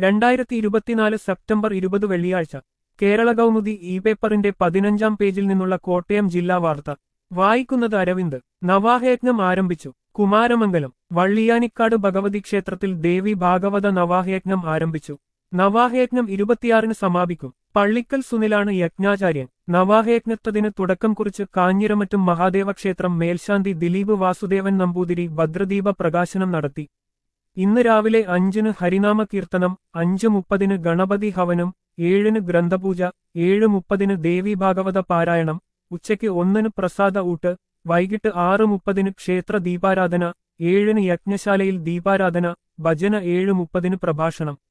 2024 September 20 വെള്ളിയാഴ്ച Kerala Kaumudi E പേപ്പറിന്റെ 15-ാം പേജിൽ നിന്നുള്ള കോട്ടയം ജില്ലാ വാർത്ത വായിക്കുന്നത് അരവിന്ദ്. നവാഹയജ്ഞം ആരംഭിച്ചു. കുമാരമംഗലം വള്ളിയാനിക്കാട് ഭഗവതി ക്ഷേത്രത്തിൽ ദേവി ഭാഗവത നവാഹയജ്ഞം ആരംഭിച്ചു. നവാഹയജ്ഞം 26-ന് സമാപിക്കും. പള്ളിക്കൽ സുനിലാണ് യജ്ഞാചാര്യൻ. നവാഹയജ്ഞത്തിന് തുടക്കം കുറിച്ച് കാഞ്ഞിരമറ്റും മഹാദേവ ക്ഷേത്രം മേൽശാന്തി ദിലീപ് വാസുദേവൻ നമ്പൂതിരി ഭദ്രദീപ പ്രകാശനം നടത്തി. ഇന്ന് രാവിലെ 5-ന് ഹരിനാമ കീർത്തനം, 5:30-ന് ഗണപതി ഹവനം, 7-ന് ഗ്രന്ഥപൂജ, 7:30-ന് ദേവി ഭാഗവത പാരായണം, ഉച്ചയ്ക്ക് 1-ന് പ്രസാദ ഊട്ട്, വൈകിട്ട് 6:30-ന് ക്ഷേത്ര ദീപാരാധന, 7-ന് യജ്ഞശാലയിൽ ദീപാരാധന, ഭജന, 7:30-ന് പ്രഭാഷണം.